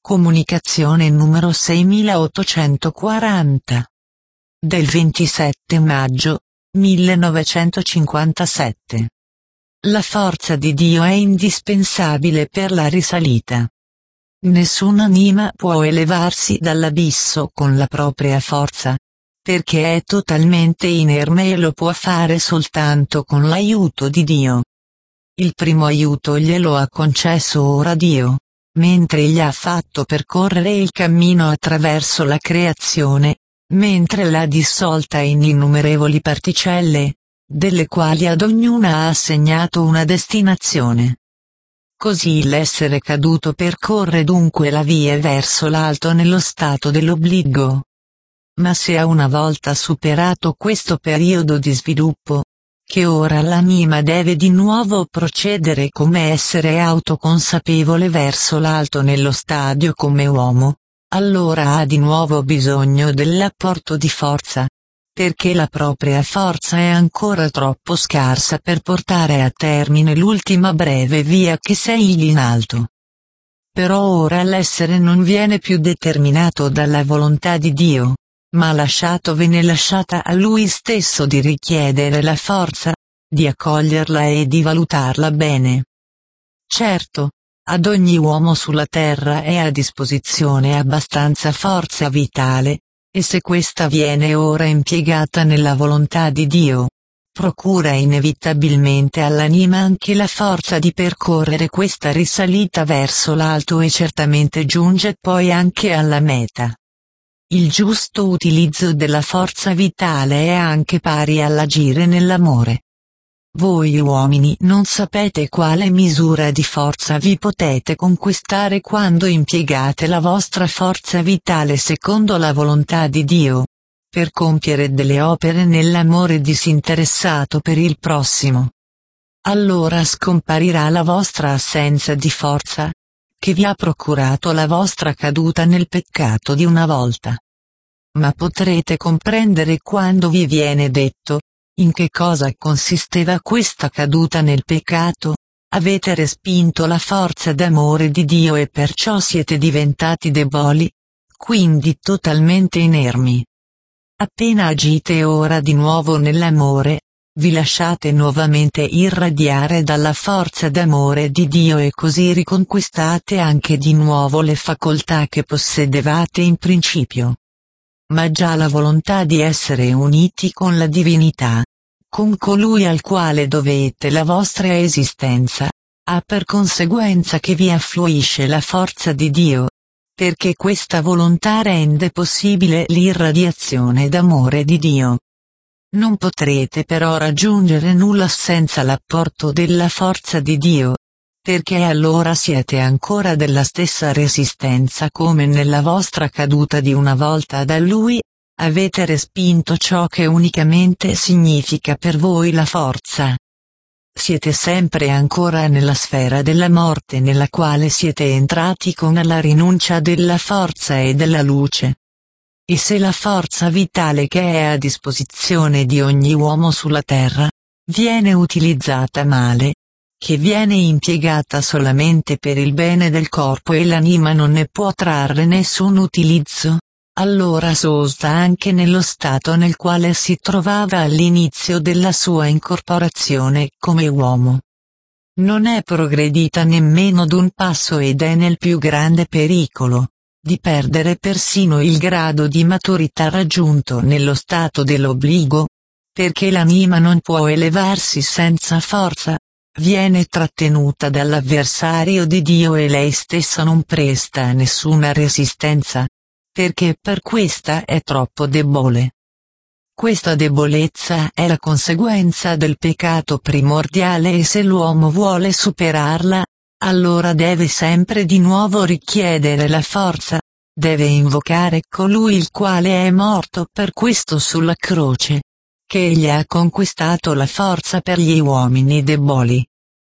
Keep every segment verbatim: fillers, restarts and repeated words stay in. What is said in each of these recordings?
Comunicazione numero seimilaottocentoquaranta. Del ventisette maggio millenovecentocinquantasette. La forza di Dio è indispensabile per la risalita. Nessun'anima può elevarsi dall'abisso con la propria forza, perché è totalmente inerme e lo può fare soltanto con l'aiuto di Dio. Il primo aiuto glielo ha concesso ora Dio, mentre gli ha fatto percorrere il cammino attraverso la creazione, mentre l'ha dissolta in innumerevoli particelle, delle quali ad ognuna ha assegnato una destinazione. Così l'essere caduto percorre dunque la via verso l'alto nello stato dell'obbligo. Ma se a una volta superato questo periodo di sviluppo, che ora l'anima deve di nuovo procedere come essere autoconsapevole verso l'alto nello stadio come uomo, allora ha di nuovo bisogno dell'apporto di forza, perché la propria forza è ancora troppo scarsa per portare a termine l'ultima breve via che segli in alto. Però ora l'essere non viene più determinato dalla volontà di Dio, ma lasciatovene lasciata a Lui stesso di richiedere la forza, di accoglierla e di valutarla bene. Certo, ad ogni uomo sulla terra è a disposizione abbastanza forza vitale, e se questa viene ora impiegata nella volontà di Dio, procura inevitabilmente all'anima anche la forza di percorrere questa risalita verso l'alto e certamente giunge poi anche alla meta. Il giusto utilizzo della forza vitale è anche pari all'agire nell'amore. Voi uomini non sapete quale misura di forza vi potete conquistare quando impiegate la vostra forza vitale secondo la volontà di Dio, per compiere delle opere nell'amore disinteressato per il prossimo. Allora scomparirà la vostra assenza di forza, che vi ha procurato la vostra caduta nel peccato di una volta. Ma potrete comprendere quando vi viene detto, in che cosa consisteva questa caduta nel peccato? Avete respinto la forza d'amore di Dio e perciò siete diventati deboli, quindi totalmente inermi. Appena agite ora di nuovo nell'amore, vi lasciate nuovamente irradiare dalla forza d'amore di Dio e così riconquistate anche di nuovo le facoltà che possedevate in principio. Ma già la volontà di essere uniti con la divinità, con colui al quale dovete la vostra esistenza, ha per conseguenza che vi affluisce la forza di Dio, perché questa volontà rende possibile l'irradiazione d'amore di Dio. Non potrete però raggiungere nulla senza l'apporto della forza di Dio, perché allora siete ancora della stessa resistenza come nella vostra caduta di una volta da Lui, avete respinto ciò che unicamente significa per voi la forza. Siete sempre ancora nella sfera della morte nella quale siete entrati con la rinuncia della forza e della luce. E se la forza vitale che è a disposizione di ogni uomo sulla terra, viene utilizzata male, che viene impiegata solamente per il bene del corpo e l'anima non ne può trarre nessun utilizzo, allora sosta anche nello stato nel quale si trovava all'inizio della sua incorporazione come uomo. Non è progredita nemmeno d'un passo ed è nel più grande pericolo di perdere persino il grado di maturità raggiunto nello stato dell'obbligo, perché l'anima non può elevarsi senza forza, viene trattenuta dall'avversario di Dio e lei stessa non presta nessuna resistenza, perché per questa è troppo debole. Questa debolezza è la conseguenza del peccato primordiale e se l'uomo vuole superarla, allora deve sempre di nuovo richiedere la forza, deve invocare colui il quale è morto per questo sulla croce, che egli ha conquistato la forza per gli uomini deboli.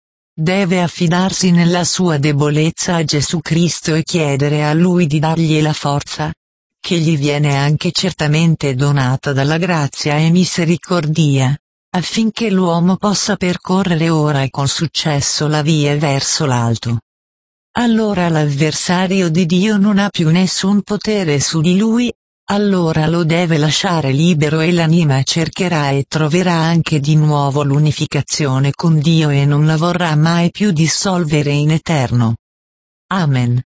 Deve affidarsi nella sua debolezza a Gesù Cristo e chiedere a Lui di dargli la forza, che gli viene anche certamente donata dalla grazia e misericordia, affinché l'uomo possa percorrere ora e con successo la via verso l'alto. allora l'avversario di Dio non ha più nessun potere su di lui, allora lo deve lasciare libero e l'anima cercherà e troverà anche di nuovo l'unificazione con Dio e non la vorrà mai più dissolvere in eterno. Amen.